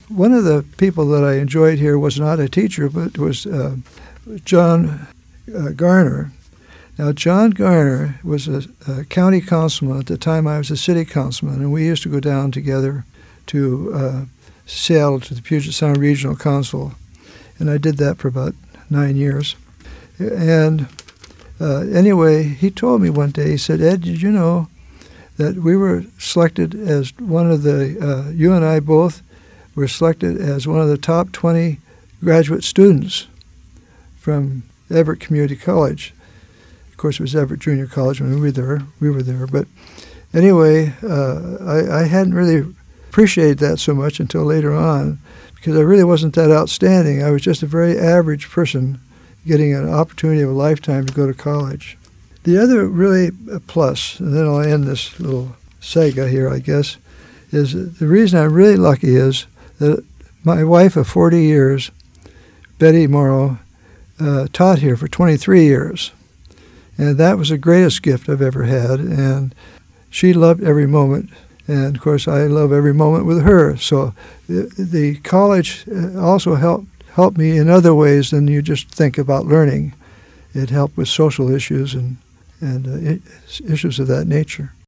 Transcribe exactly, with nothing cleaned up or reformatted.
one of the people that I enjoyed here was not a teacher, but was uh, John uh, Garner. Now, John Garner was a, a county councilman at the time I was a city councilman, and we used to go down together to uh, Seattle to the Puget Sound Regional Council, and I did that for about nine years. And uh, anyway, he told me one day, he said, "Ed, did you know that we were selected as one of the, uh, you and I both were selected as one of the top twenty graduate students from Everett Community College." Of course, it was Everett Junior College when we were there. We were there. But anyway, uh, I, I hadn't really appreciated that so much until later on, because I really wasn't that outstanding. I was just a very average person getting an opportunity of a lifetime to go to college. The other really plus, and then I'll end this little saga here, I guess, is the reason I'm really lucky is that my wife of forty years, Betty Morrow, uh, taught here for twenty-three years. And that was the greatest gift I've ever had. And she loved every moment. And, of course, I love every moment with her. So the, the college also helped, helped me in other ways than you just think about learning. It helped with social issues and, and uh, issues of that nature.